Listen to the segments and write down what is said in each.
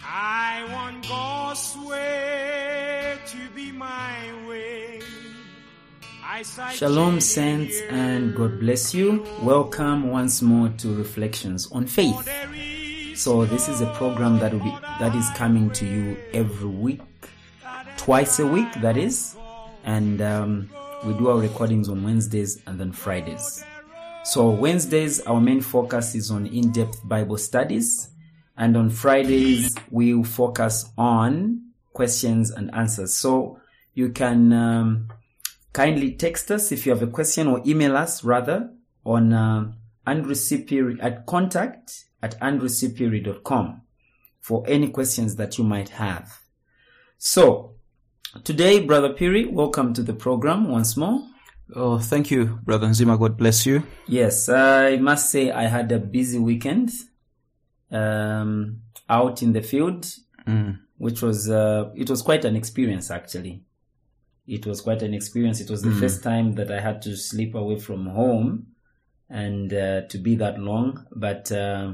I want God's way to be my way. Shalom, saints, and God bless you. Welcome once more to Reflections on Faith. So this is a program that is coming to you every week, twice a week, that is, and we do our recordings on Wednesdays and then Fridays. So Wednesdays, our main focus is on in-depth Bible studies, and on Fridays, we will focus on questions and answers. So you can kindly text us if you have a question, or email us rather on contact@andrewcpiri.com for any questions that you might have. So today, Brother Piri, welcome to the program once more. Oh, thank you, Brother Nzima. God bless you. Yes, I must say I had a busy weekend out in the field, which was it was quite an experience actually. It was quite an experience. It was the first time that I had to sleep away from home and to be that long. But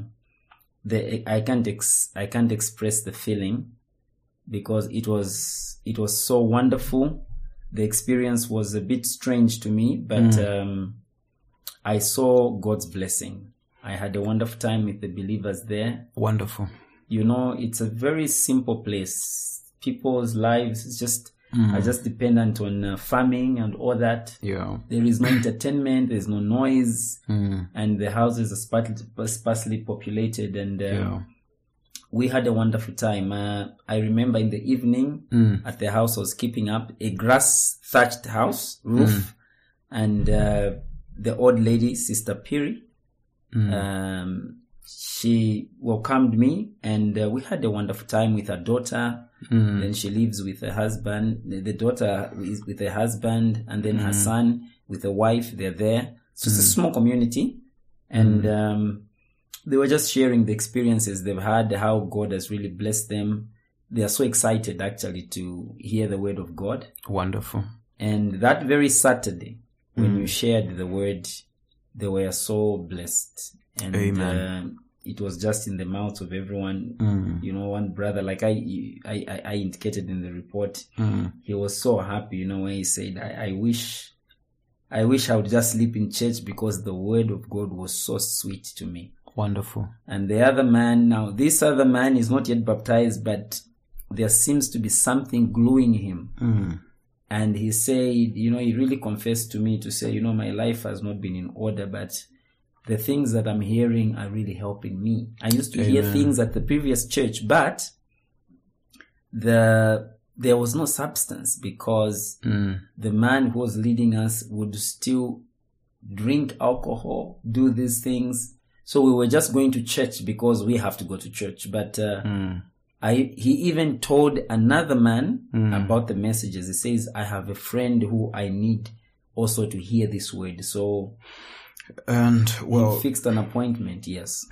I can't express the feeling because it was so wonderful. The experience was a bit strange to me, but I saw God's blessing. I had a wonderful time with the believers there. Wonderful. You know, it's a very simple place. People's lives are just dependent on farming and all that. Yeah. There is no entertainment, there's no noise, and the houses are sparsely populated, and we had a wonderful time. I remember in the evening at the house, I was keeping up a grass-thatched house roof, and the old lady, Sister Piri, she welcomed me, and we had a wonderful time with her daughter. Then she lives with her husband. The daughter is with her husband, and then her son with a wife. They're there. So it's a small community, and they were just sharing the experiences they've had, how God has really blessed them. They are so excited actually to hear the word of God. Wonderful. And that very Saturday, when you shared the word, they were so blessed. And Amen. It was just in the mouths of everyone. You know, one brother, like I indicated in the report, he was so happy, you know, when he said, I wish I would just sleep in church because the word of God was so sweet to me. Wonderful. And the other man, now this other man is not yet baptized, but there seems to be something gluing him. And he said, you know, he really confessed to me to say, you know, my life has not been in order, but the things that I'm hearing are really helping me. I used to hear things at the previous church, but there was no substance because the man who was leading us would still drink alcohol, do these things. So we were just going to church because we have to go to church. But he even told another man about the messages. He says, I have a friend who I need also to hear this word. So he fixed an appointment. Yes.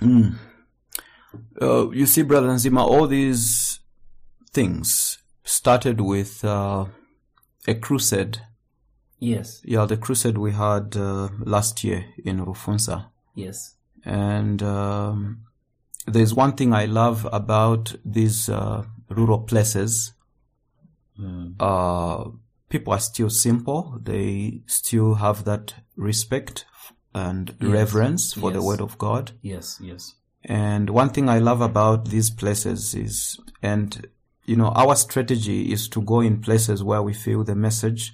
You see, Brother Nzima, all these things started with a crusade. Yes. Yeah, the crusade we had last year in Rufunsa. Yes. And there's one thing I love about these rural places. People are still simple. They still have that respect and reverence for the word of God. Yes, yes. And one thing I love about these places is, and you know, our strategy is to go in places where we feel the message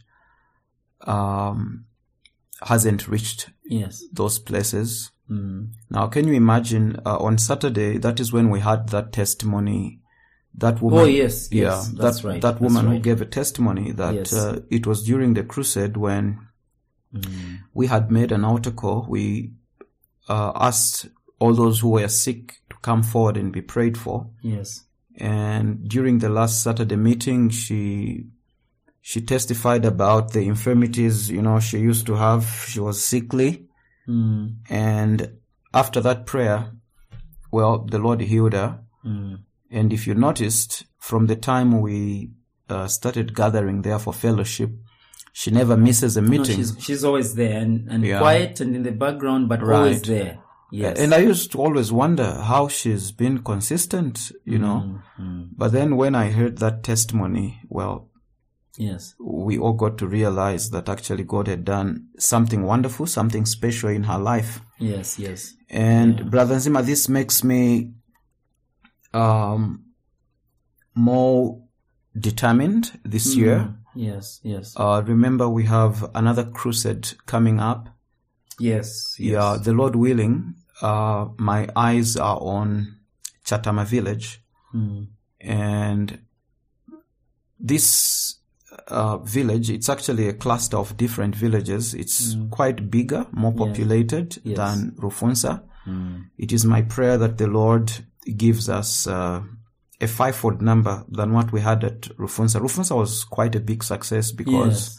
hasn't reached those places. Now, can you imagine on Saturday, that is when we had that testimony, that woman. Oh, yes, that's right. That woman who gave a testimony that it was during the crusade when we had made an altar call. We asked all those who were sick to come forward and be prayed for. Yes. And during the last Saturday meeting, she testified about the infirmities, you know, she used to have. She was sickly. And after that prayer, the Lord healed her. And if you noticed, from the time we started gathering there for fellowship, she never misses a meeting. No, she's always there and quiet and in the background, but always there. Yes. And I used to always wonder how she's been consistent, you know. But then when I heard that testimony, well, yes, we all got to realize that actually God had done something wonderful, something special in her life. Yes, yes. And Brother Nzima, this makes me more determined this year. Yes, yes. Remember, we have another crusade coming up. Yes, yes. Yeah, the Lord willing, my eyes are on Chatama Village. And this village, it's actually a cluster of different villages. It's quite bigger, more populated than Rufunsa. It is my prayer that the Lord gives us a fivefold number than what we had at Rufunsa. Rufunsa was quite a big success because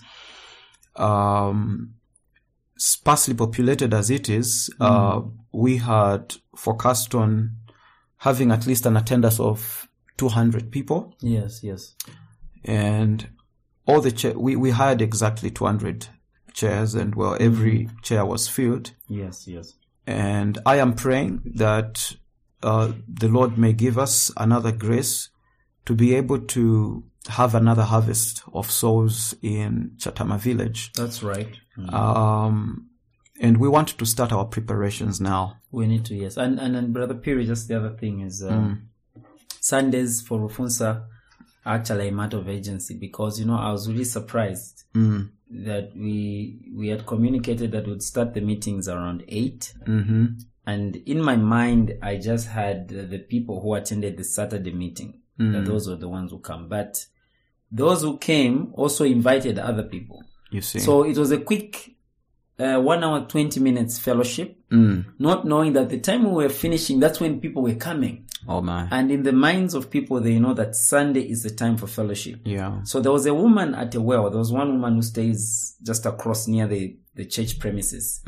sparsely populated as it is, we had forecast on having at least an attendance of 200 people. Yes, yes. And all the we had exactly 200 chairs, and well, every chair was filled. Yes, yes. And I am praying that the Lord may give us another grace to be able to have another harvest of souls in Chatama Village. That's right. And we want to start our preparations now. We need to, yes. And Brother Piri, just the other thing is Sundays for Rufunsa are actually a matter of urgency, because, you know, I was really surprised that we had communicated that we'd start the meetings around 8. And in my mind, I just had the people who attended the Saturday meeting. That those were the ones who come. But those who came also invited other people. You see. So it was a quick 1 hour, 20 minutes fellowship, not knowing that the time we were finishing, that's when people were coming. Oh my. And in the minds of people, they know that Sunday is the time for fellowship. Yeah. So there was a woman at a well. There was one woman who stays just across near the church premises.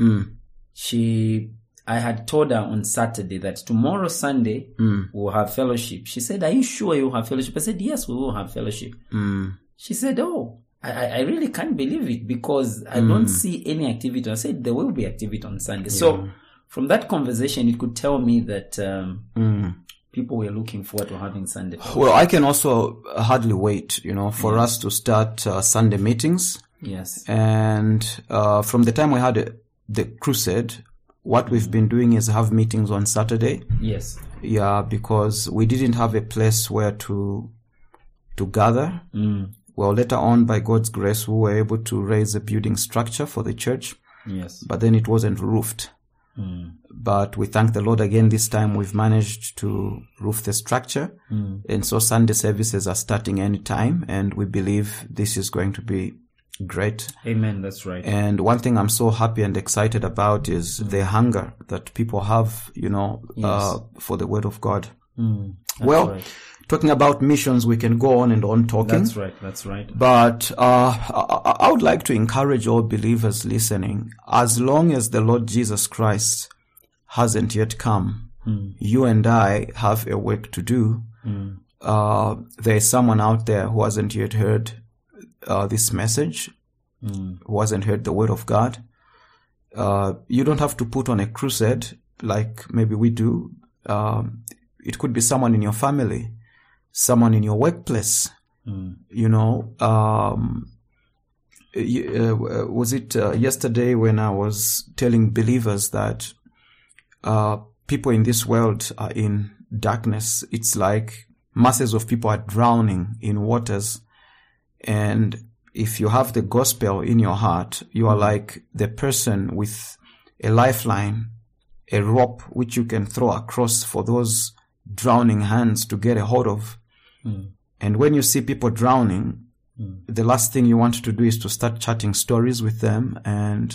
I had told her on Saturday that tomorrow, Sunday, we'll have fellowship. She said, "Are you sure you'll have fellowship?" I said, "Yes, we will have fellowship." She said, "Oh, I really can't believe it, because I don't see any activity." I said, "There will be activity on Sunday." Yeah. So from that conversation, you could tell me that people were looking forward to having Sunday fellowship. Well, I can also hardly wait, you know, for us to start Sunday meetings. Yes. And from the time we had the crusade, what we've been doing is have meetings on Saturday. Yes. Yeah, because we didn't have a place where to gather. Well, later on, by God's grace, we were able to raise a building structure for the church. Yes. But then it wasn't roofed. But we thank the Lord again. This time we've managed to roof the structure. And so Sunday services are starting anytime. And we believe this is going to be great. Amen. That's right. And one thing I'm so happy and excited about is the hunger that people have, you know, for the word of God. Well, right. Talking about missions, we can go on and on talking. That's right. That's right. But I would like to encourage all believers listening, as long as the Lord Jesus Christ hasn't yet come, you and I have a work to do. There is someone out there who hasn't yet heard this message, who hasn't heard the word of God. You don't have to put on a crusade like maybe we do. It could be someone in your family, someone in your workplace. You know, was it yesterday when I was telling believers that people in this world are in darkness? It's like masses of people are drowning in waters. And if you have the gospel in your heart, you are like the person with a lifeline, a rope which you can throw across for those drowning hands to get a hold of. And when you see people drowning, the last thing you want to do is to start chatting stories with them and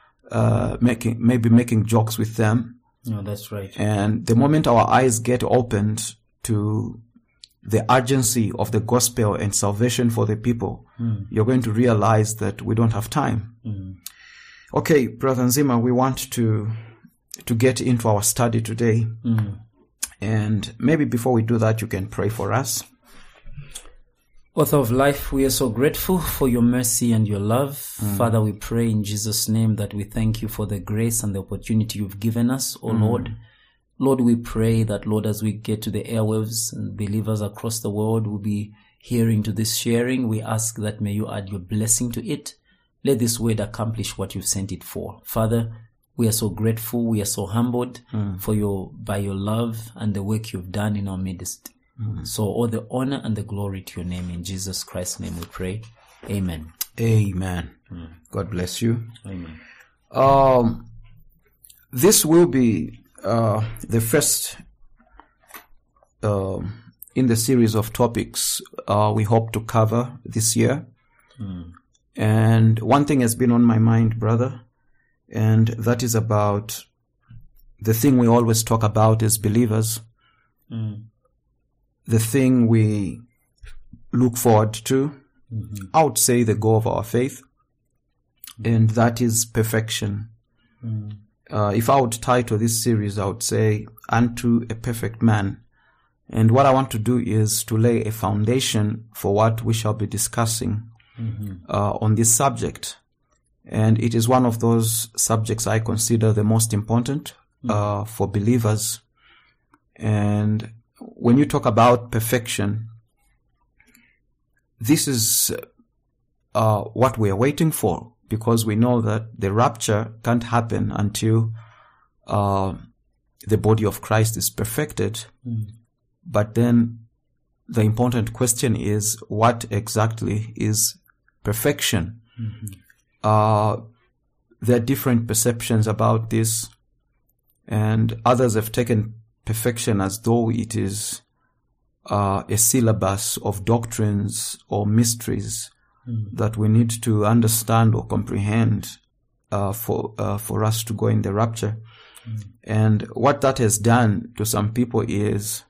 making jokes with them. No, that's right. And the moment our eyes get opened to the urgency of the gospel and salvation for the people, you're going to realize that we don't have time. Okay, Brother Nzima, we want to get into our study today. And maybe before we do that, you can pray for us. Author of life, we are so grateful for your mercy and your love. Father, we pray in Jesus' name that we thank you for the grace and the opportunity you've given us, oh Lord. Lord, we pray that, Lord, as we get to the airwaves and believers across the world will be hearing to this sharing, we ask that may you add your blessing to it. Let this word accomplish what you've sent it for. Father, we are so grateful, we are so humbled by your love and the work you've done in our midst. So all the honor and the glory to your name. In Jesus Christ's name we pray. Amen. Amen. God bless you. Amen. This will be the first in the series of topics we hope to cover this year. And one thing has been on my mind, brother, and that is about the thing we always talk about as believers. The thing we look forward to, I would say the goal of our faith, and that is perfection. If I would title this series, I would say, Unto a Perfect Man. And what I want to do is to lay a foundation for what we shall be discussing on this subject. And it is one of those subjects I consider the most important for believers. And when you talk about perfection, this is what we are waiting for, because we know that the rapture can't happen until the body of Christ is perfected. But then the important question is, what exactly is perfection? There are different perceptions about this, and others have taken perfection as though it is a syllabus of doctrines or mysteries that we need to understand or comprehend for us to go in the rapture. And what that has done to some people is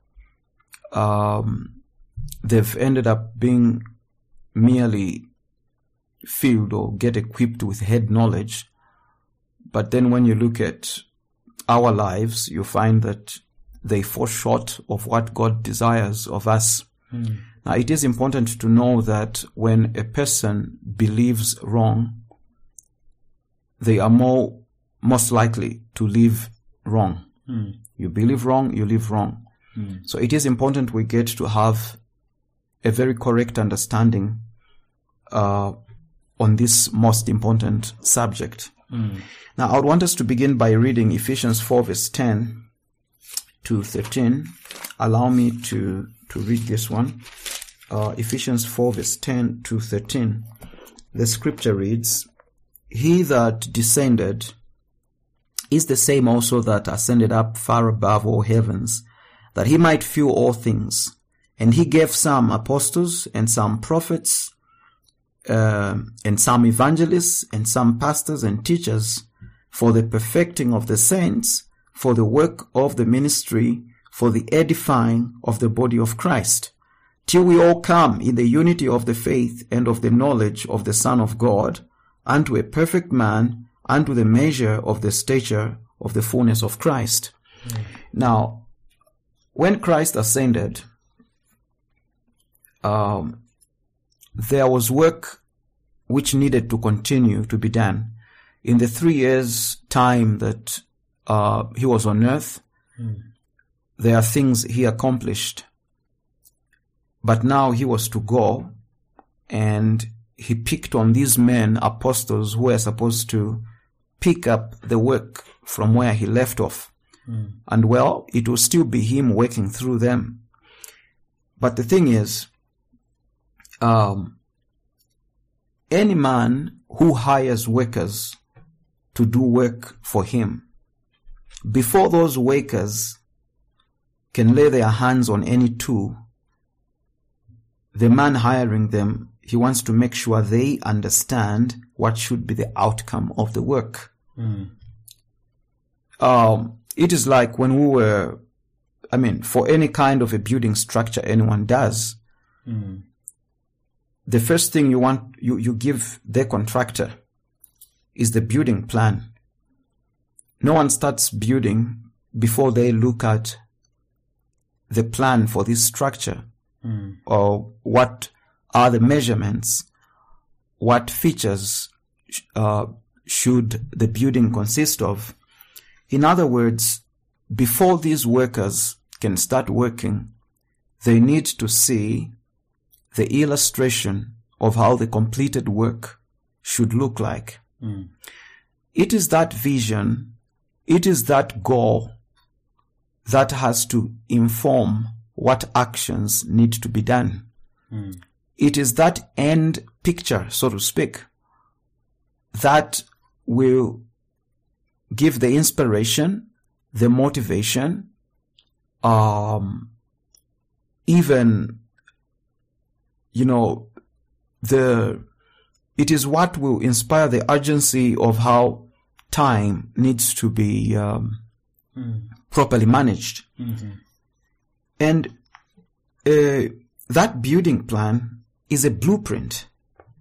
they've ended up being merely filled or get equipped with head knowledge. But then when you look at our lives, you find that they fall short of what God desires of us. Now, it is important to know that when a person believes wrong, they are most likely to live wrong. You believe wrong, you live wrong. So it is important we get to have a very correct understanding on this most important subject. Now, I would want us to begin by reading Ephesians 4 verse 10 to 13. Allow me to read this one. Ephesians 4 verse 10 to 13. The scripture reads, He that descended is the same also that ascended up far above all heavens, that he might fill all things. And he gave some apostles, and some prophets, and some evangelists, and some pastors and teachers, for the perfecting of the saints, for the work of the ministry, for the edifying of the body of Christ, till we all come in the unity of the faith and of the knowledge of the Son of God, unto a perfect man, unto the measure of the stature of the fullness of Christ. Now, when Christ ascended, there was work which needed to continue to be done. In the 3 years' time that he was on earth, there are things he accomplished. But now he was to go, and he picked on these men, apostles, who were supposed to pick up the work from where he left off. And well, it will still be him working through them. But the thing is, any man who hires workers to do work for him, before those workers can lay their hands on any tool, the man hiring them, he wants to make sure they understand what should be the outcome of the work. It is like when we were, for any kind of a building structure anyone does, the first thing you give the contractor is the building plan. No one starts building before they look at the plan for this structure, or what are the measurements? What features should the building consist of? In other words, before these workers can start working, they need to see the illustration of how the completed work should look like. It is that vision, it is that goal that has to inform what actions need to be done. It is that end picture, so to speak, that will give the inspiration, the motivation, even, it is what will inspire the urgency of how time needs to be properly managed. And that building plan is a blueprint.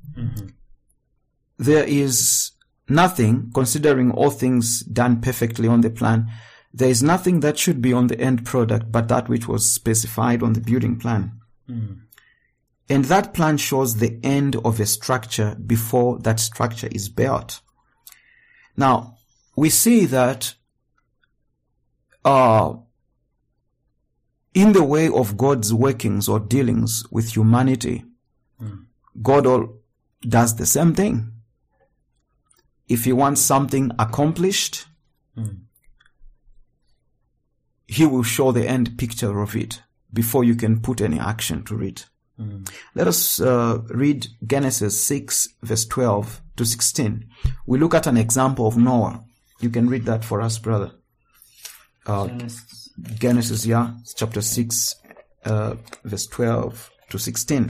There is nothing, considering all things done perfectly on the plan, there is nothing that should be on the end product but that which was specified on the building plan. And that plan shows the end of a structure before that structure is built. Now, we see that in the way of God's workings or dealings with humanity, God does the same thing. If he wants something accomplished, he will show the end picture of it before you can put any action to it. Let us read Genesis 6 verse 12 to 16. We look at an example of Noah. You can read that for us, brother. Genesis, chapter 6 verse 12 to 16.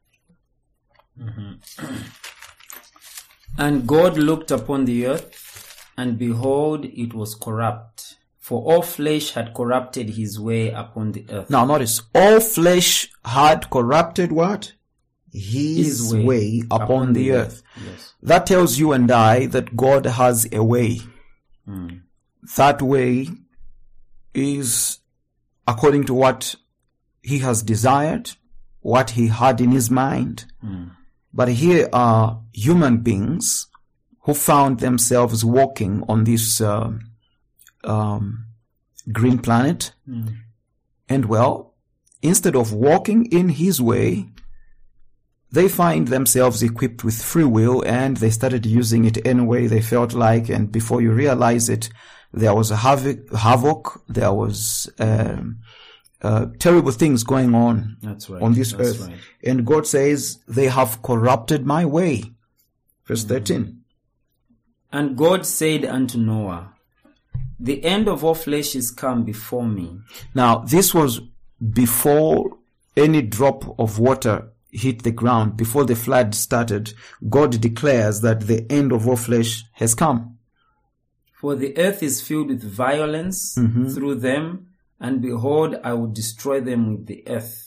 And God looked upon the earth, and behold, it was corrupt, for all flesh had corrupted his way upon the earth. Now notice, all flesh had corrupted what? His way upon the earth. Yes. That tells you and I that God has a way. That way is according to what he has desired, what he had in his mind. But here are human beings who found themselves walking on this green planet. And well, instead of walking in his way, they find themselves equipped with free will, and they started using it any way they felt like. And before you realize it, there was a havoc. There was terrible things going on. That's right. On this earth. Right. And God says, they have corrupted my way. Verse 13. And God said unto Noah, the end of all flesh is come before me. Now, this was before any drop of water hit the ground. Before the flood started, God declares that the end of all flesh has come. For the earth is filled with violence through them, and behold, I will destroy them with the earth.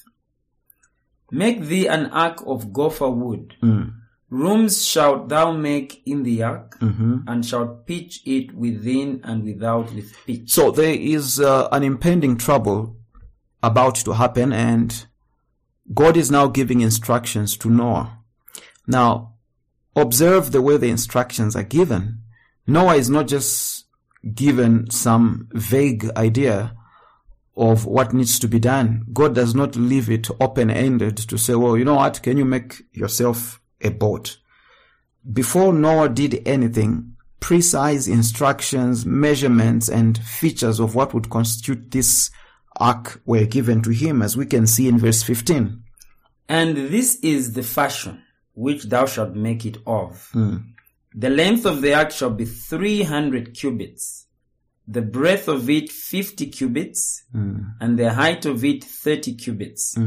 Make thee an ark of gopher wood. Rooms shalt thou make in the ark, and shalt pitch it within and without with pitch. So there is an impending trouble about to happen, and God is now giving instructions to Noah. Now, observe the way the instructions are given. Noah is not just given some vague idea of what needs to be done. God does not leave it open-ended to say, well, you know what, can you make yourself a boat? Before Noah did anything, precise instructions, measurements, and features of what would constitute this ark were given to him, as we can see in verse 15. And this is the fashion which thou shalt make it of. The length of the ark shall be 300 cubits, the breadth of it 50 cubits, and the height of it 30 cubits.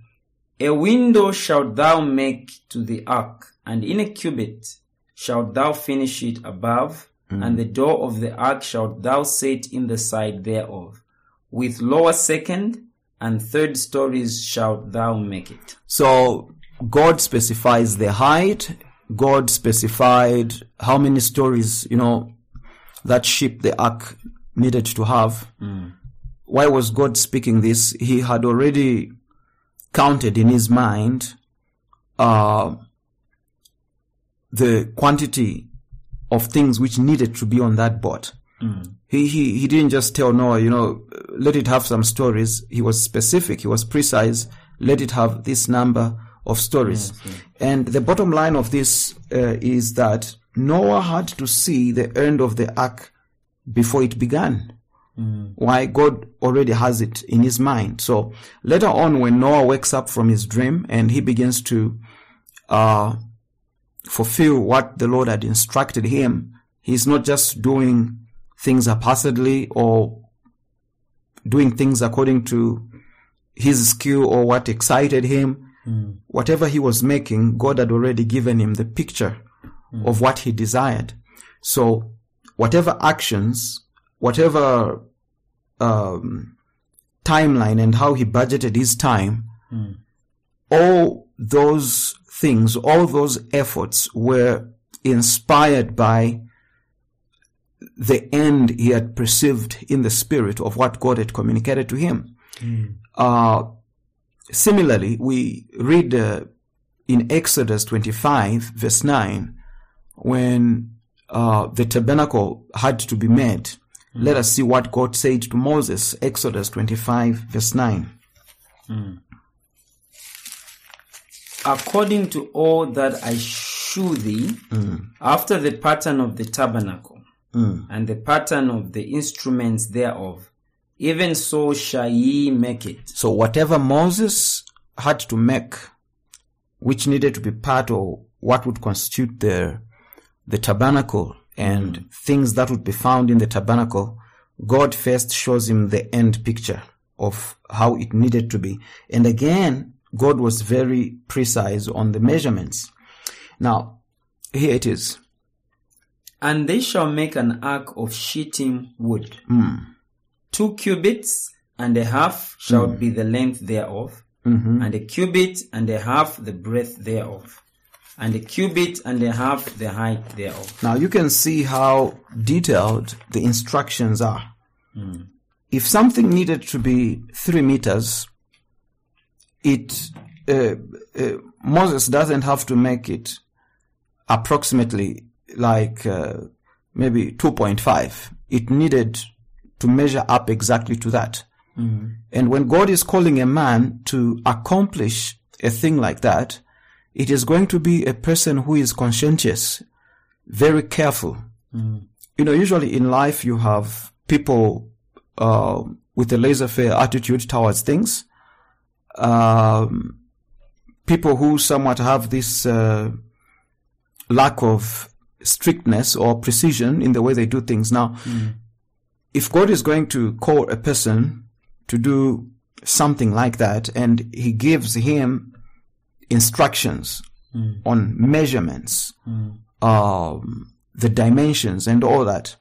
A window shalt thou make to the ark, and in a cubit shalt thou finish it above, and the door of the ark shalt thou set in the side thereof. With lower second and third stories shalt thou make it. So God specifies the height. God specified how many stories, that ship, the ark, needed to have. Why was God speaking this? He had already counted in his mind the quantity of things which needed to be on that boat. He didn't just tell Noah, let it have some stories. He was specific. He was precise. Let it have this number of stories. Yes. And the bottom line of this is that Noah had to see the end of the ark before it began. Why? God already has it in his mind. So later on, when Noah wakes up from his dream and he begins to fulfill what the Lord had instructed him, he's not just doing things haphazardly or doing things according to his skill or what excited him. Whatever he was making, God had already given him the picture of what he desired. So whatever actions, whatever timeline and how he budgeted his time, all those things, all those efforts were inspired by the end he had perceived in the spirit of what God had communicated to him. Similarly, we read in Exodus 25 verse 9, when the tabernacle had to be made. Let us see what God said to Moses. Exodus 25 verse 9. According to all that I shew thee, after the pattern of the tabernacle, and the pattern of the instruments thereof, even so shall ye make it. So whatever Moses had to make, which needed to be part of what would constitute the tabernacle and things that would be found in the tabernacle, God first shows him the end picture of how it needed to be. And again, God was very precise on the measurements. Now, here it is. And they shall make an ark of shittim wood. 2 cubits and a half shall be the length thereof, and a cubit and a half the breadth thereof, and a cubit and a half the height thereof. Now you can see how detailed the instructions are. If something needed to be 3 meters, Moses doesn't have to make it approximately like maybe 2.5. It needed to measure up exactly to that. And when God is calling a man to accomplish a thing like that, it is going to be a person who is conscientious, very careful. Usually in life you have people with a laissez-faire attitude towards things. People who somewhat have this lack of strictness or precision in the way they do things. Now, if God is going to call a person to do something like that, and he gives him instructions on measurements, the dimensions and all that,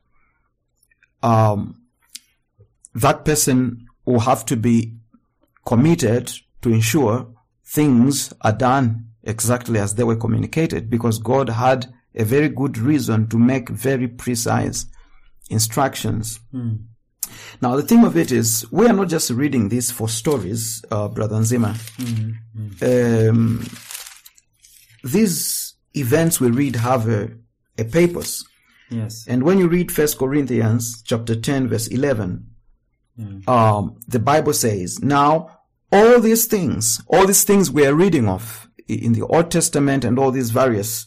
that person will have to be committed to ensure things are done exactly as they were communicated, because God had a very good reason to make very precise instructions. Now, the thing of it is, we are not just reading this for stories, Brother Nzima. These events we read have a purpose. Yes. And when you read 1 Corinthians chapter 10, verse 11, the Bible says, now, all these things we are reading of in the Old Testament and all these various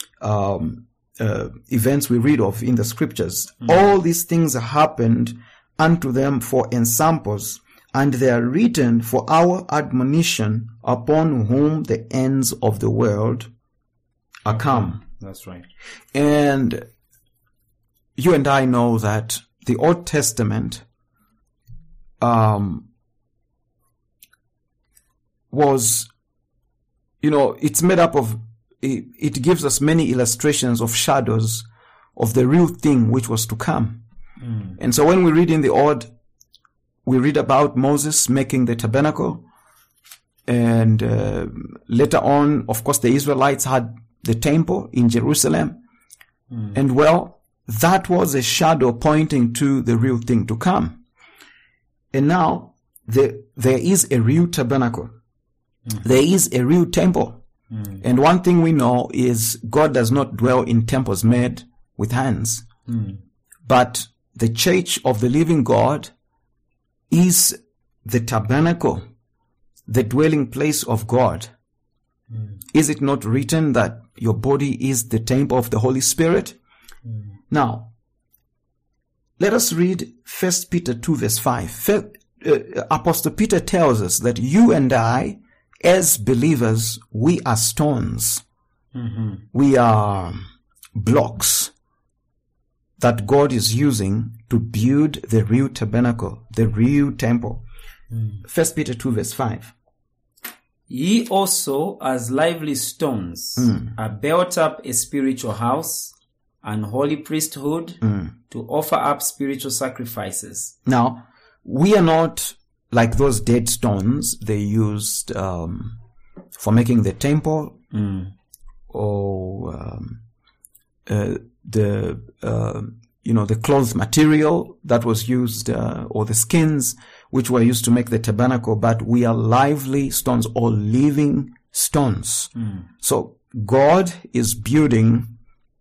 events we read of in the scriptures, all these things happened unto them for ensamples, and they are written for our admonition, upon whom the ends of the world are come. That's right. And you and I know that the Old Testament was, it's made up of, it gives us many illustrations of shadows of the real thing which was to come. And so when we read in the Old, we read about Moses making the tabernacle, and later on, of course, the Israelites had the temple in Jerusalem. And well, that was a shadow pointing to the real thing to come. And now there is a real tabernacle. There is a real temple. And one thing we know is God does not dwell in temples made with hands. But the church of the living God is the tabernacle, the dwelling place of God. Is it not written that your body is the temple of the Holy Spirit? Now, let us read 1 Peter 2 verse 5. Apostle Peter tells us that you and I, as believers, we are stones. We are blocks that God is using to build the real tabernacle, the real temple. 1 Peter 2 verse 5. Ye also, as lively stones, are built up a spiritual house, an holy priesthood, to offer up spiritual sacrifices. Now, we are not like those dead stones they used for making the temple, or the cloth material that was used, or the skins which were used to make the tabernacle, but we are lively stones or living stones. So God is building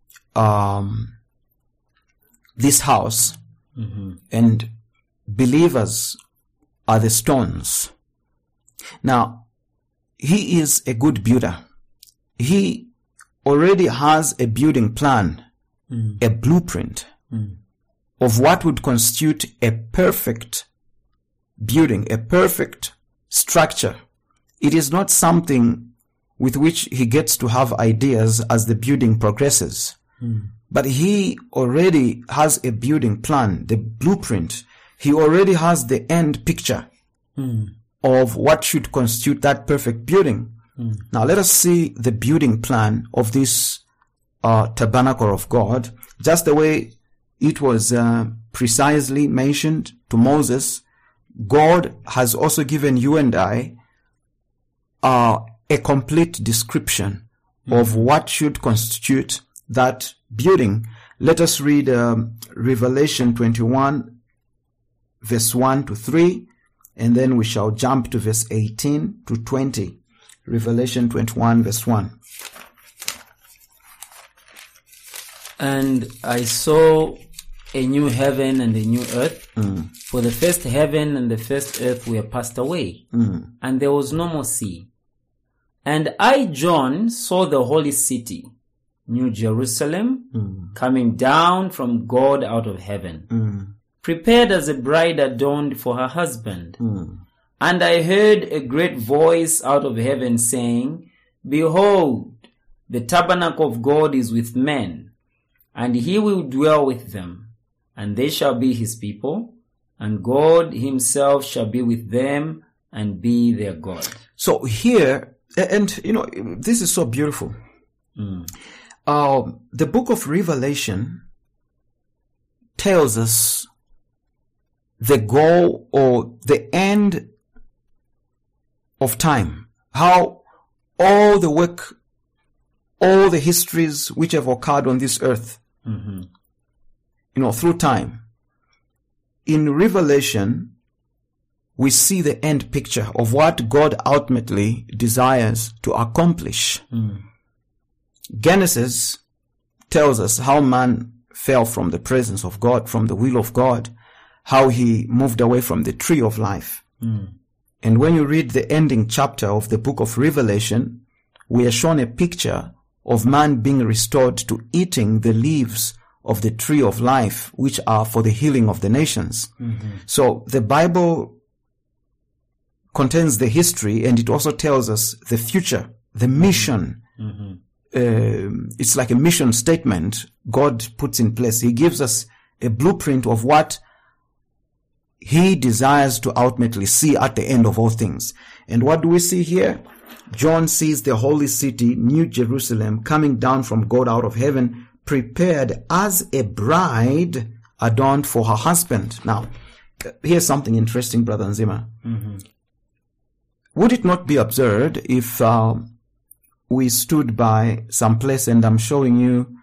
this house, and believers are the stones. Now, He is a good builder. He already has a building plan, a blueprint of what would constitute a perfect building, a perfect structure. It is not something with which he gets to have ideas as the building progresses. But he already has a building plan, the blueprint. He already has the end picture of what should constitute that perfect building. Now let us see the building plan of this tabernacle of God, just the way it was precisely mentioned to Moses. God has also given you and I a complete description of what should constitute that building. Let us read Revelation 21 verse 1 to 3, and then we shall jump to verse 18 to 20. Revelation 21 verse 1. And I saw a new heaven and a new earth, for the first heaven and the first earth were passed away, and there was no more sea. And I, John, saw the holy city, New Jerusalem, coming down from God out of heaven, prepared as a bride adorned for her husband. And I heard a great voice out of heaven saying, Behold, the tabernacle of God is with men, and he will dwell with them, and they shall be his people, and God himself shall be with them and be their God. So here, and this is so beautiful. The book of Revelation tells us the goal or the end of time, how all the work, all the histories which have occurred on this earth, through time. In Revelation, we see the end picture of what God ultimately desires to accomplish. Genesis tells us how man fell from the presence of God, from the will of God, how he moved away from the tree of life. And when you read the ending chapter of the book of Revelation, we are shown a picture of man being restored to eating the leaves of the tree of life, which are for the healing of the nations. So the Bible contains the history, and it also tells us the future, the mission. It's like a mission statement God puts in place. He gives us a blueprint of what he desires to ultimately see at the end of all things. And what do we see here? John sees the holy city, New Jerusalem, coming down from God out of heaven, prepared as a bride adorned for her husband. Now, here's something interesting, Brother Nzima. Would it not be absurd if we stood by some place and I'm showing you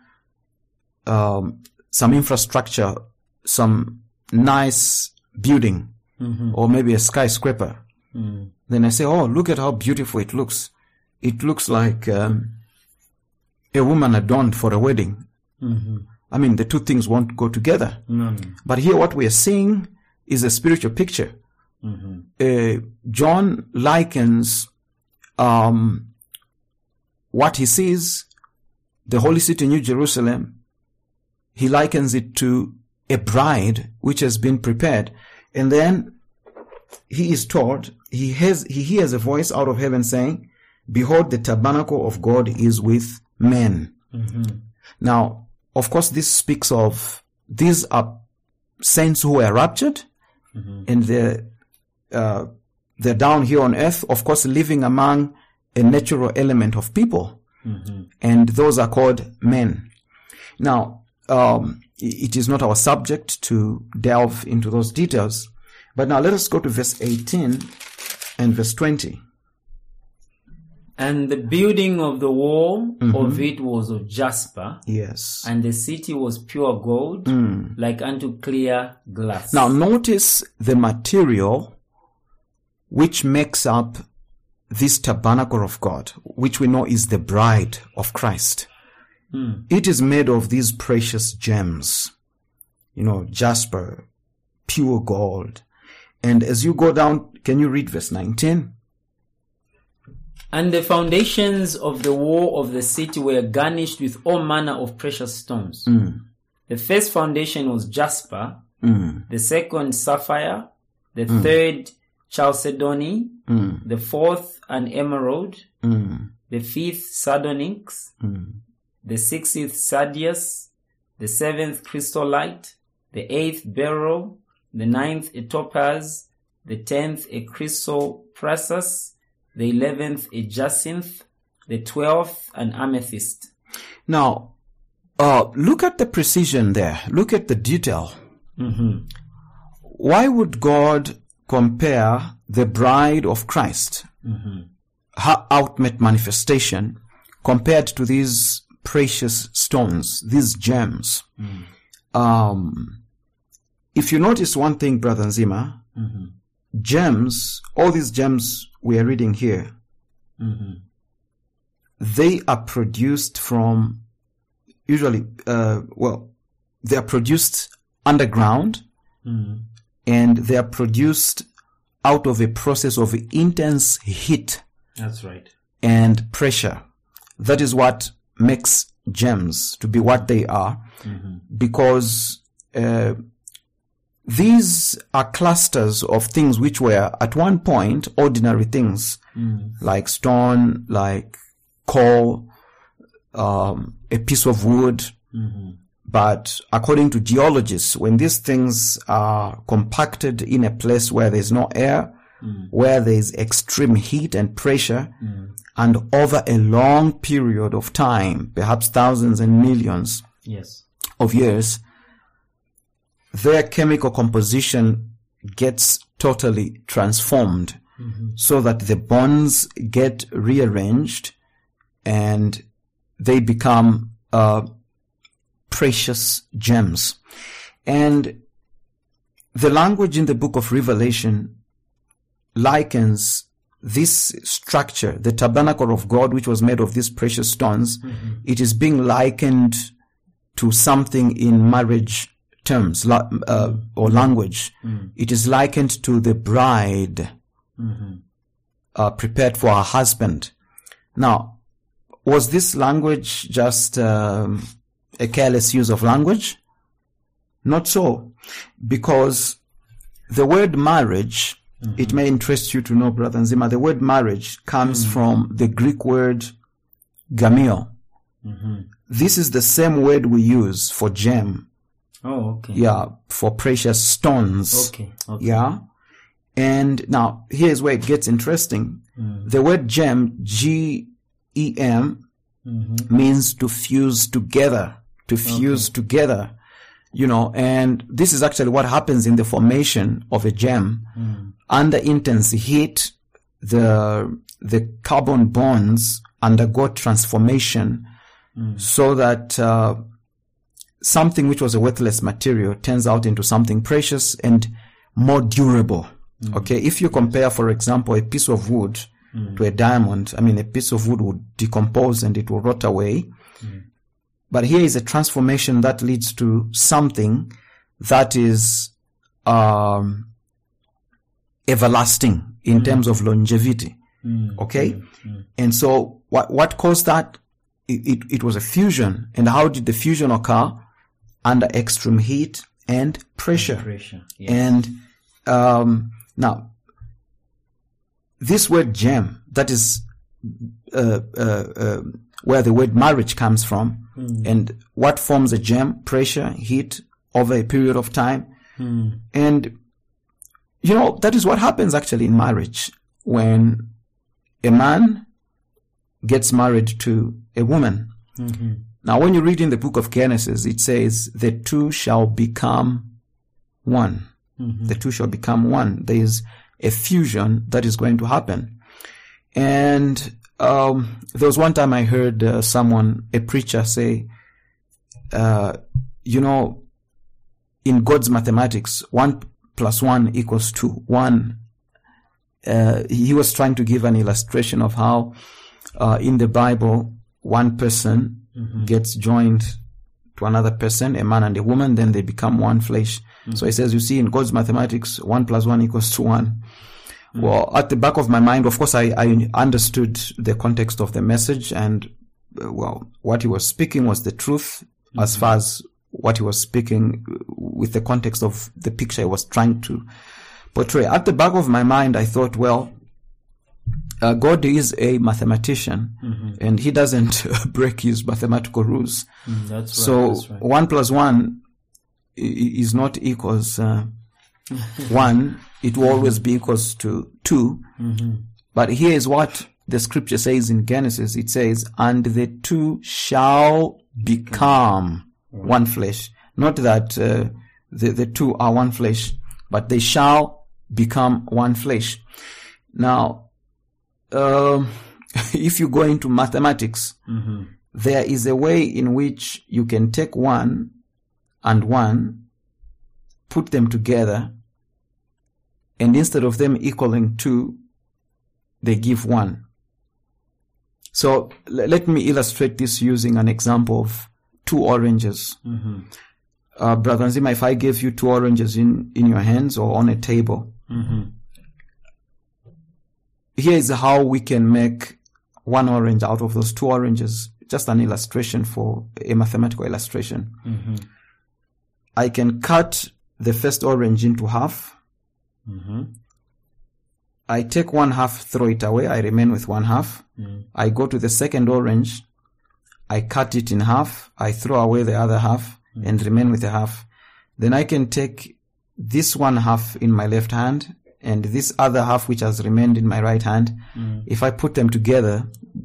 some infrastructure, some nice building, or maybe a skyscraper. Then I say, oh, look at how beautiful it looks. it looks like a woman adorned for a wedding. I mean, the two things won't go together. But here what we are seeing is a spiritual picture. John likens what he sees, the holy city, New Jerusalem, he likens it to a bride which has been prepared. And then he is told, he hears a voice out of heaven saying, behold, the tabernacle of God is with men. Now, of course, this speaks of, these are saints who were raptured, and they're down here on earth, of course, living among a natural element of people. And those are called men. Now, it is not our subject to delve into those details, but now let us go to verse 18 and verse 20. And the building of the wall of it was of jasper. Yes. And the city was pure gold, like unto clear glass. Now notice the material which makes up this tabernacle of God, which we know is the bride of Christ. It is made of these precious gems, jasper, pure gold. And as you go down, can you read verse 19? And the foundations of the wall of the city were garnished with all manner of precious stones. The first foundation was jasper, the second sapphire, the third chalcedony, the fourth an emerald, the fifth sardonyx, the sixth sardius, the seventh chrysolite, the eighth beryl, the ninth a topaz, the 10th a chrysoprasus, the 11th a jacinth, the 12th an amethyst. Now, look at the precision there. Look at the detail. Why would God compare the bride of Christ, her ultimate manifestation, compared to these precious stones, these gems? If you notice one thing, Brother Nzima, gems, all these gems we are reading here, they are produced from, usually, they are produced underground, and they are produced out of a process of intense heat. That's right. And pressure. That is what makes gems to be what they are, because these are clusters of things which were at one point ordinary things, like stone, like coal, a piece of wood. But according to geologists, when these things are compacted in a place where there's no air, where there's extreme heat and pressure, and over a long period of time, perhaps thousands and millions of years, their chemical composition gets totally transformed, so that the bonds get rearranged and they become precious gems. And the language in the book of Revelation likens this structure, the tabernacle of God, which was made of these precious stones. It is being likened to something in marriage terms or language. It is likened to the bride prepared for her husband. Now, was this language just a careless use of language? Not so, because the word marriage, it may interest you to know, Brother Nzima, the word marriage comes from the Greek word gamio. This is the same word we use for gem. Oh, okay. Yeah, for precious stones. Okay. Yeah. And now, here's where it gets interesting. The word gem, G-E-M, means to fuse together. To fuse together. And this is actually what happens in the formation of a gem. Under intense heat, the carbon bonds undergo transformation so that something which was a worthless material turns out into something precious and more durable. Okay, if you compare, for example, a piece of wood to a diamond, I mean, a piece of wood would decompose and it will rot away. But here is a transformation that leads to something that is everlasting in terms of longevity. Okay? And so what caused that? It was a fusion. And how did the fusion occur? Under extreme heat and pressure. Yes. And now, this word gem, that is where the word marriage comes from. And what forms a gem? Pressure, heat, over a period of time. And, you know, that is what happens actually in marriage. When a man gets married to a woman. Now, when you read in the book of Genesis, it says, the two shall become one. The two shall become one. There is a fusion that is going to happen. And there was one time I heard a preacher say, you know, in God's mathematics, 1 + 1 = 2. 1. He was trying to give an illustration of how in the Bible, one person gets joined to another person, a man and a woman, then they become one flesh. So he says, you see, in God's mathematics, 1 + 1 = 1. Well, at the back of my mind, of course, I understood the context of the message, and well, what he was speaking was the truth as far as what he was speaking with the context of the picture he was trying to portray. At the back of my mind, I thought, well, God is a mathematician, and he doesn't break his mathematical rules. That's right. So that's right. 1 + 1 is not equals 1. It will always be equals to 2. But here is what the scripture says in Genesis. It says, and the two shall become one flesh. Not that the two are one flesh, but they shall become one flesh. Now, if you go into mathematics, there is a way in which you can take 1 and 1, put them together, and instead of them equaling 2, they give 1. So let me illustrate this using an example of 2 oranges. Brother Nzima, if I gave you 2 oranges in your hands or on a table, here is how we can make 1 orange out of those 2 oranges. Just an illustration for a mathematical illustration. I can cut the first orange into half. I take 1 half, throw it away. I remain with 1 half. I go to the second orange. I cut it in half. I throw away the other half and remain with a half. Then I can take this 1 half in my left hand and this other half which has remained in my right hand. If I put them together,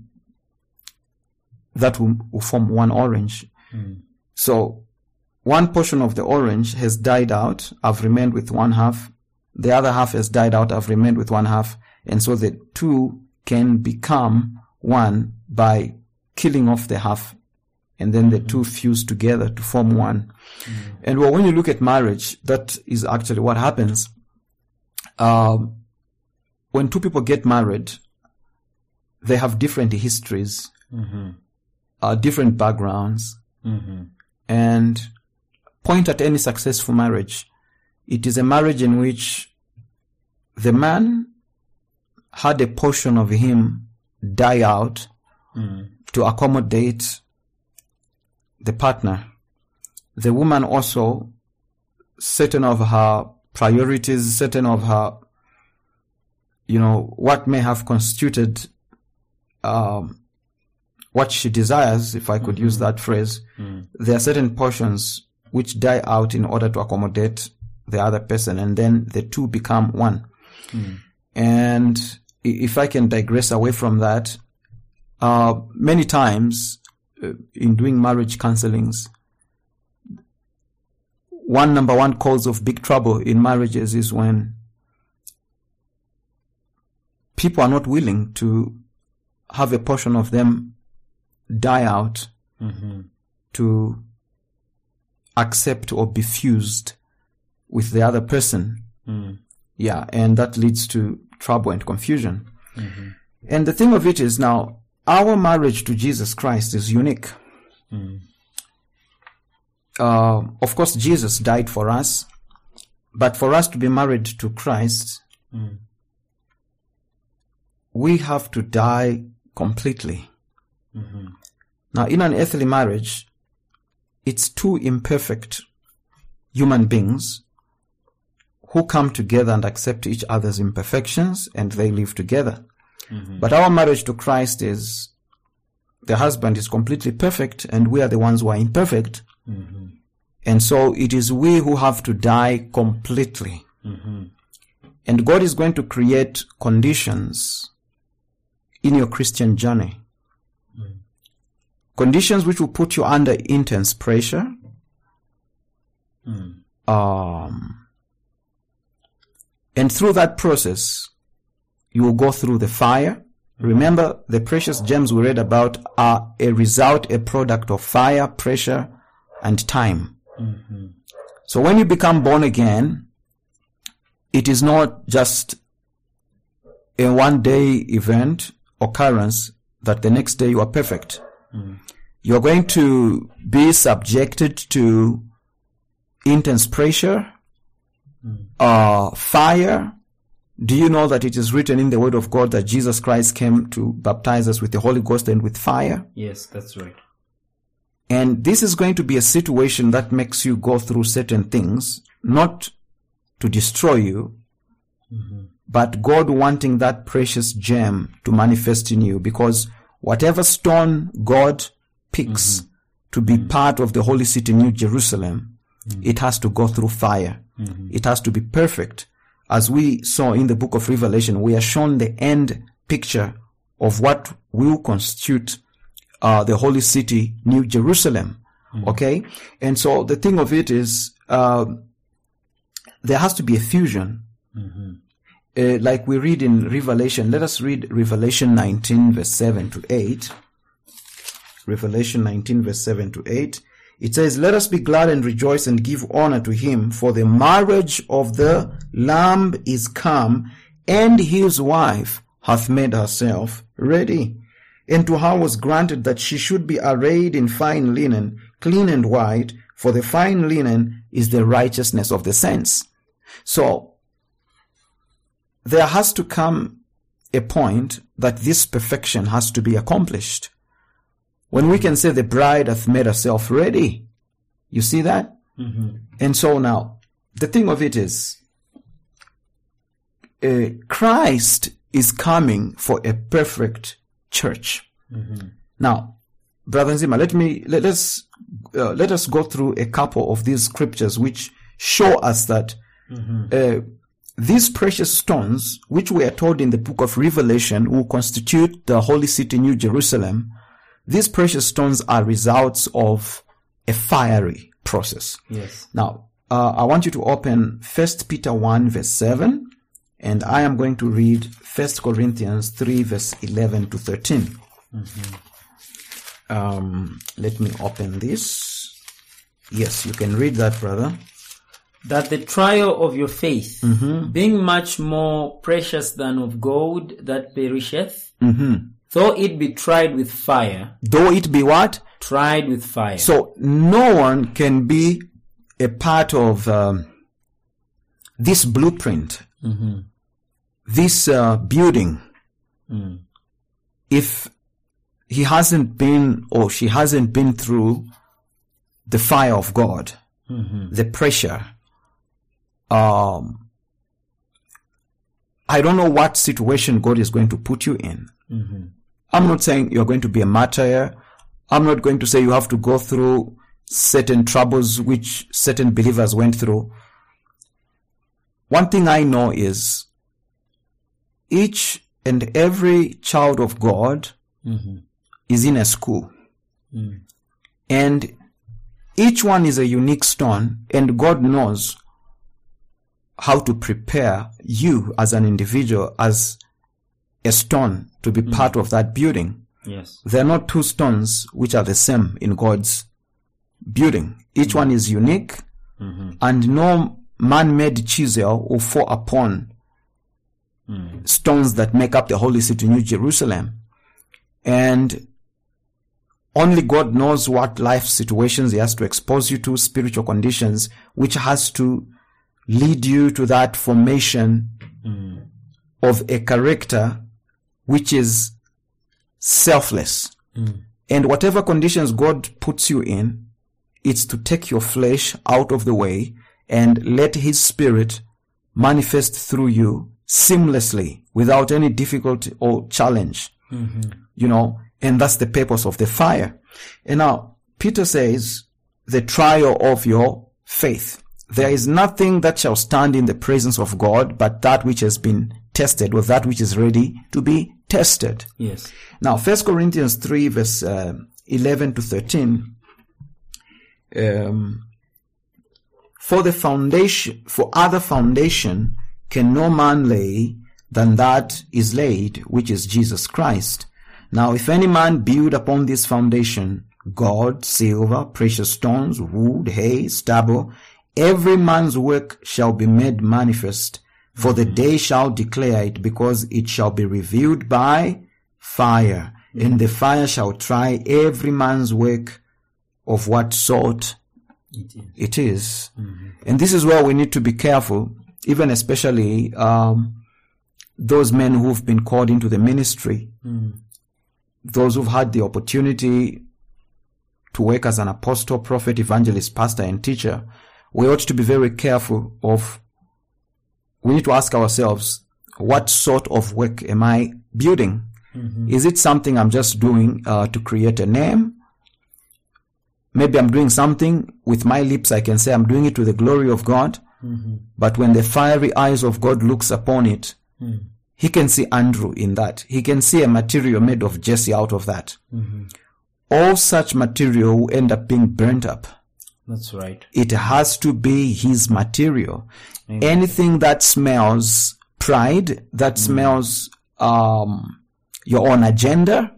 that will form 1 orange. So one portion of the orange has died out. I've remained with 1 half. The other half has died out. I've remained with 1 half. And so the 2 can become 1 by killing off the half. And then the 2 fuse together to form 1. And well, when you look at marriage, that is actually what happens. When 2 people get married, they have different histories, different backgrounds, and point at any successful marriage. It is a marriage in which the man had a portion of him die out to accommodate the partner. The woman also, certain of her priorities, certain of her, what may have constituted what she desires, if I could use that phrase, there are certain portions which die out in order to accommodate the other person, and then the 2 become 1. And if I can digress away from that, many times in doing marriage counselings, number one cause of big trouble in marriages is when people are not willing to have a portion of them die out to accept or be fused with the other person. Yeah, and that leads to trouble and confusion. And the thing of it is now, our marriage to Jesus Christ is unique. Of course, Jesus died for us, but for us to be married to Christ, we have to die completely. Now, in an earthly marriage, it's two imperfect human beings who come together and accept each other's imperfections, and they live together. But our marriage to Christ is, the husband is completely perfect, and we are the ones who are imperfect. And so it is we who have to die completely. And God is going to create conditions in your Christian journey. Conditions which will put you under intense pressure. And through that process, you will go through the fire. Remember, the precious gems we read about are a product of fire, pressure, and time. So when you become born again, it is not just a one-day event, occurrence, that the next day you are perfect. You're going to be subjected to intense pressure, fire. Do you know that it is written in the Word of God that Jesus Christ came to baptize us with the Holy Ghost and with fire? Yes, that's right. And this is going to be a situation that makes you go through certain things, not to destroy you, but God wanting that precious gem to manifest in you, because whatever stone God picks to be part of the holy city, New Jerusalem, it has to go through fire. It has to be perfect. As we saw in the book of Revelation, we are shown the end picture of what will constitute the holy city, New Jerusalem. Okay? And so the thing of it is, there has to be a fusion. Like we read in Revelation. Let us read Revelation 19 verse 7 to 8. Revelation 19 verse 7 to 8. It says, "Let us be glad and rejoice and give honor to him, for the marriage of the Lamb is come, and his wife hath made herself ready. And to her was granted that she should be arrayed in fine linen, clean and white, for the fine linen is the righteousness of the saints." So, there has to come a point that this perfection has to be accomplished. When we can say the bride hath made herself ready. You see that? And so now, the thing of it is, Christ is coming for a perfect church. Now, Brother Nzima, let us go through a couple of these scriptures which show us that these precious stones, which we are told in the book of Revelation will constitute the holy city, New Jerusalem, these precious stones are results of a fiery process. Yes. Now, I want you to open 1 Peter 1 verse 7, and I am going to read 1 Corinthians 3 verse 11 to 13. Let me open this. Yes, you can read that, brother. "That the trial of your faith, being much more precious than of gold that perisheth, though it be tried with fire." Though it be what? Tried with fire. So no one can be a part of this blueprint, this building, if he hasn't been or she hasn't been through the fire of God, the pressure. I don't know what situation God is going to put you in. I'm not saying you're going to be a martyr. I'm not going to say you have to go through certain troubles which certain believers went through. One thing I know is each and every child of God is in a school. And each one is a unique stone, and God knows how to prepare you as an individual, as a stone to be part of that building. Yes. There are not two stones which are the same in God's building. Each one is unique, and no man-made chisel will fall upon stones that make up the holy city, New Jerusalem. And only God knows what life situations He has to expose you to, spiritual conditions, which has to lead you to that formation of a character which is selfless. And whatever conditions God puts you in, it's to take your flesh out of the way and let His Spirit manifest through you seamlessly without any difficulty or challenge. You know, and that's the purpose of the fire. And now, Peter says, the trial of your faith. There is nothing that shall stand in the presence of God but that which has been tested, or that which is ready to be tested. Yes. Now, 1 Corinthians 3 verse 11 to 13. For other foundation can no man lay than that is laid, which is Jesus Christ. Now, if any man build upon this foundation, gold, silver, precious stones, wood, hay, stubble, every man's work shall be made manifest, for the day shall declare it, because it shall be revealed by fire, and the fire shall try every man's work of what sort it is. And this is where we need to be careful, even especially those men who've been called into the ministry, those who've had the opportunity to work as an apostle, prophet, evangelist, pastor, and teacher. We ought to be very careful we need to ask ourselves, what sort of work am I building? Is it something I'm just doing to create a name? Maybe I'm doing something with my lips. I can say I'm doing it to the glory of God. But when the fiery eyes of God looks upon it, He can see Andrew in that. He can see a material made of Jesse out of that. All such material will end up being burnt up. That's right. It has to be His material. Amen. Anything that smells pride, that smells your own agenda,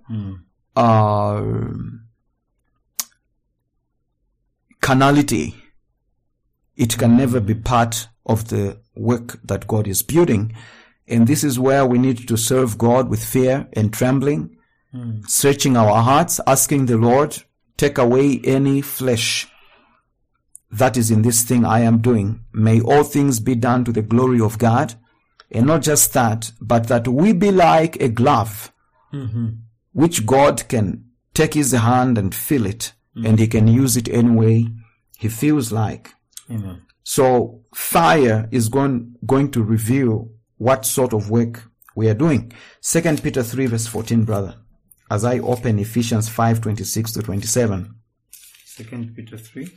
carnality, it can never be part of the work that God is building. And this is where we need to serve God with fear and trembling, searching our hearts, asking the Lord, take away any flesh that is in this thing I am doing. May all things be done to the glory of God. And not just that, but that we be like a glove, which God can take His hand and feel it, and He can use it any way He feels like. Amen. So fire is going to reveal what sort of work we are doing. 2 Peter 3 verse 14, brother, as I open Ephesians 5:26 to 27. 2 Peter 3.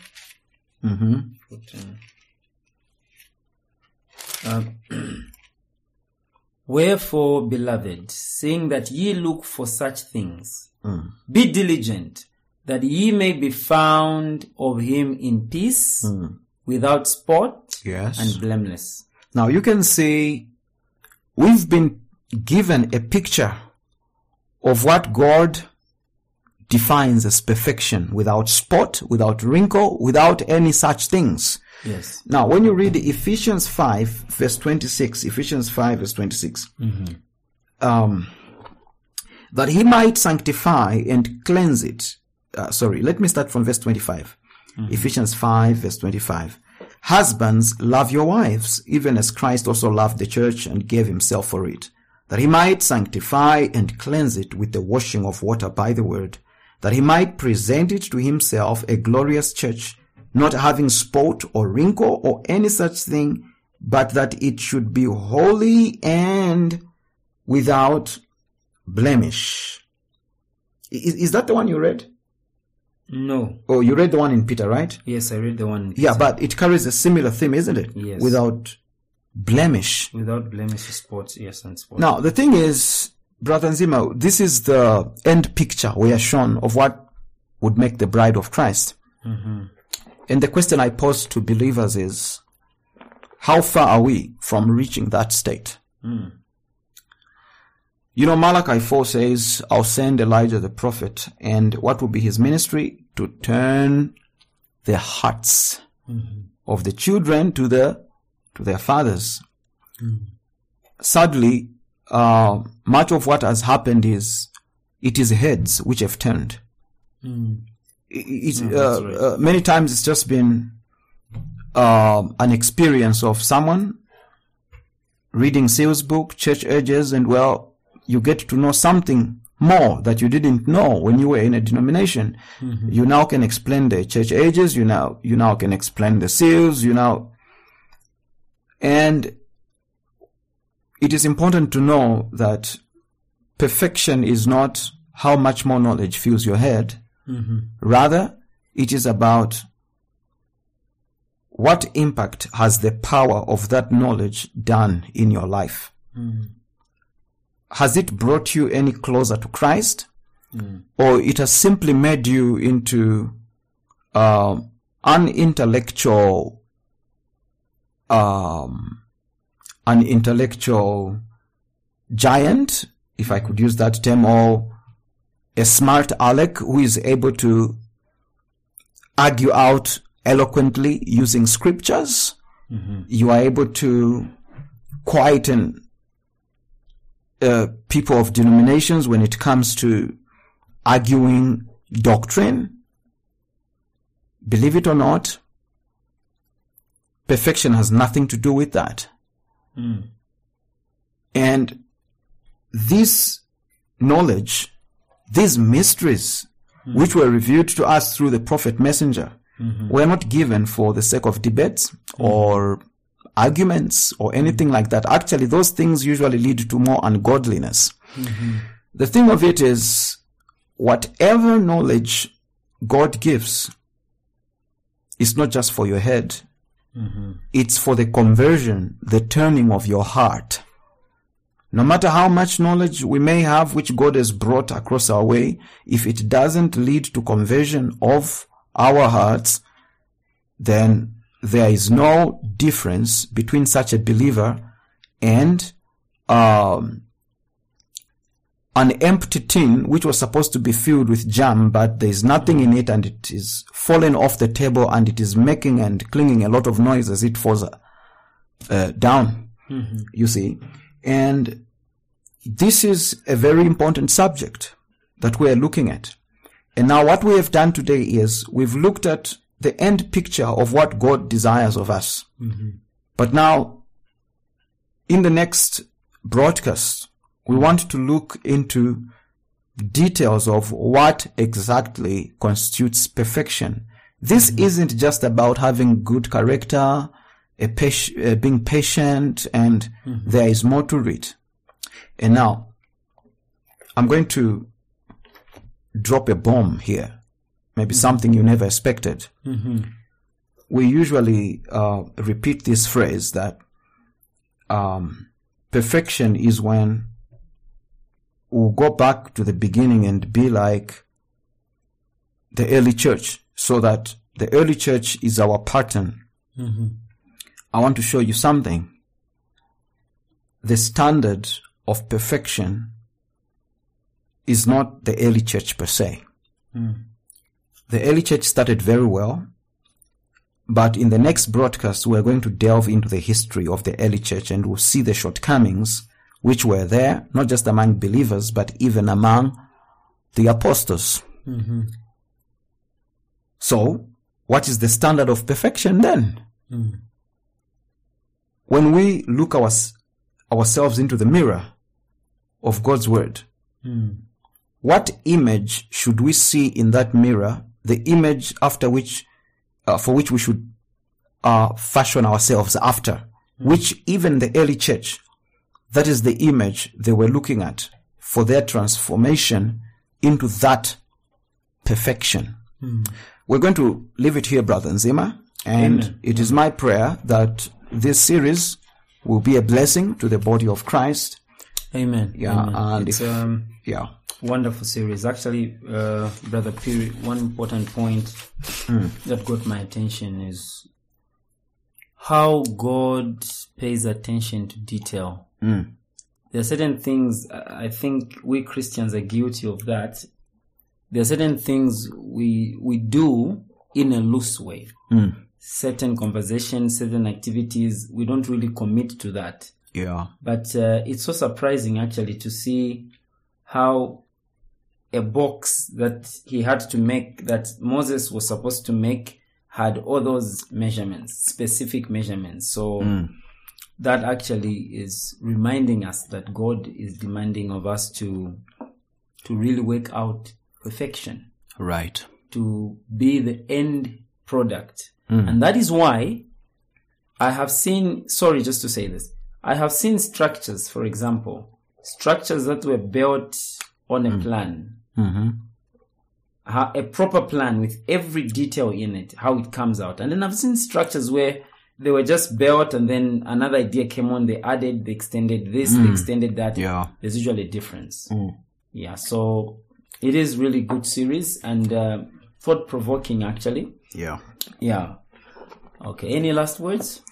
14. Wherefore, beloved, seeing that ye look for such things, be diligent, that ye may be found of Him in peace, without spot, and blameless. Now you can see we've been given a picture of what God defines as perfection, without spot, without wrinkle, without any such things. Yes. Now, when you read Ephesians 5 verse 26, Ephesians 5 verse 26, that He might sanctify and cleanse it. Let me start from verse 25. Ephesians 5 verse 25. Husbands, love your wives, even as Christ also loved the church and gave Himself for it, that He might sanctify and cleanse it with the washing of water by the word, that He might present it to Himself a glorious church, not having spot or wrinkle or any such thing, but that it should be holy and without blemish. Is that the one you read? No. Oh, you read the one in Peter, right? Yes, I read the one in Peter. Yeah, but it carries a similar theme, isn't it? Yes. Without blemish. Without blemish, spots, yes, and spots. Now, the thing is, Brother Nzima, this is the end picture we are shown of what would make the bride of Christ. And the question I pose to believers is, how far are we from reaching that state? You know, Malachi 4 says, I'll send Elijah the prophet, and what will be his ministry? To turn the hearts of the children to their fathers. sadly, much of what has happened is it is heads which have turned. Many times it's just been an experience of someone reading sales book, church urges, and well, you get to know something more that you didn't know when you were in a denomination. You now can explain the church ages. You now can explain the seals. And it is important to know that perfection is not how much more knowledge fills your head. Rather, it is about what impact has the power of that knowledge done in your life. Has it brought you any closer to Christ? Or it has simply made you into an intellectual giant, if I could use that term, or a smart aleck who is able to argue out eloquently using scriptures? You are able to quieten people of denominations when it comes to arguing doctrine? Believe it or not, perfection has nothing to do with that. And this knowledge, these mysteries, which were revealed to us through the prophet messenger, were not given for the sake of debates or arguments or anything like that. Actually, those things usually lead to more ungodliness. The thing of it is, whatever knowledge God gives is not just for your head. It's for the conversion, the turning of your heart. No matter how much knowledge we may have, which God has brought across our way, if it doesn't lead to conversion of our hearts, then there is no difference between such a believer and an empty tin which was supposed to be filled with jam, but there is nothing in it, and it is falling off the table, and it is making and clinging a lot of noise as it falls down. You see. And this is a very important subject that we are looking at. And now what we have done today is we've looked at the end picture of what God desires of us. But now, in the next broadcast, we want to look into details of what exactly constitutes perfection. This isn't just about having good character, being patient, and there is more to it. And now, I'm going to drop a bomb here. Maybe something you never expected. We usually repeat this phrase that perfection is when we'll go back to the beginning and be like the early church, so that the early church is our pattern. I want to show you something. The standard of perfection is not the early church per se. The early church started very well, but in the next broadcast, we're going to delve into the history of the early church, and we'll see the shortcomings which were there, not just among believers, but even among the apostles. So, what is the standard of perfection then? When we look ourselves into the mirror of God's word, what image should we see in that mirror? The image after which, for which we should fashion ourselves after, which even the early church, that is the image they were looking at for their transformation into that perfection. We're going to leave it here, Brother Nzima, and Amen. It is my prayer that this series will be a blessing to the body of Christ. Amen. Yeah, Amen. and It's wonderful series. Actually, Brother Piri, one important point that got my attention is how God pays attention to detail. There are certain things, I think we Christians are guilty of that. There are certain things we do in a loose way. Certain conversations, certain activities, we don't really commit to that. Yeah. But it's so surprising actually to see how a box that he had to make, that Moses was supposed to make, had all those measurements, specific measurements. So that actually is reminding us that God is demanding of us to really work out perfection. Right. To be the end product. And that is why I have seen, sorry, just to say this, I have seen structures, for example, structures that were built on a plan, a proper plan with every detail in it, how it comes out. And then I've seen structures where they were just built and then another idea came on, they added, they extended this, they extended that. Yeah. There's usually a difference. Yeah, so it is really good series and thought-provoking actually. Yeah. Yeah. Okay, any last words?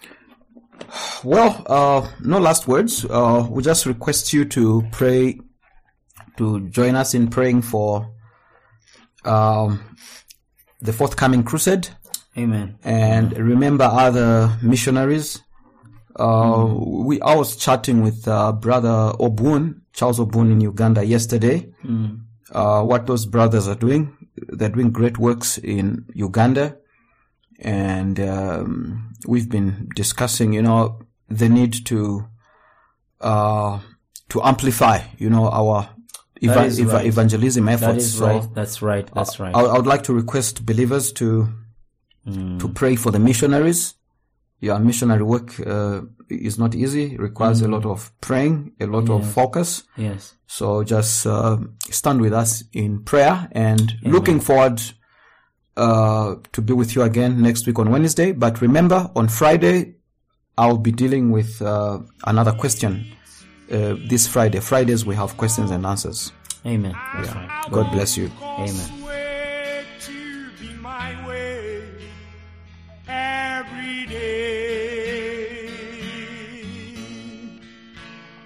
Well, no last words. We just request you to pray, to join us in praying for the forthcoming crusade. Amen. And remember other missionaries. I was chatting with Brother Obun, Charles Obun in Uganda yesterday. What those brothers are doing. They're doing great works in Uganda. And we've been discussing, the need to amplify, our evangelism efforts. That is right. That's right. That's right. I would like to request believers to pray for the missionaries. Yeah, missionary work is not easy. It requires a lot of praying, a lot of focus. Yes. So just stand with us in prayer and looking forward to be with you again next week on Wednesday. But remember, on Friday, I'll be dealing with another question. This Friday. Fridays we have questions and answers. Amen. That's right. God bless you. Amen.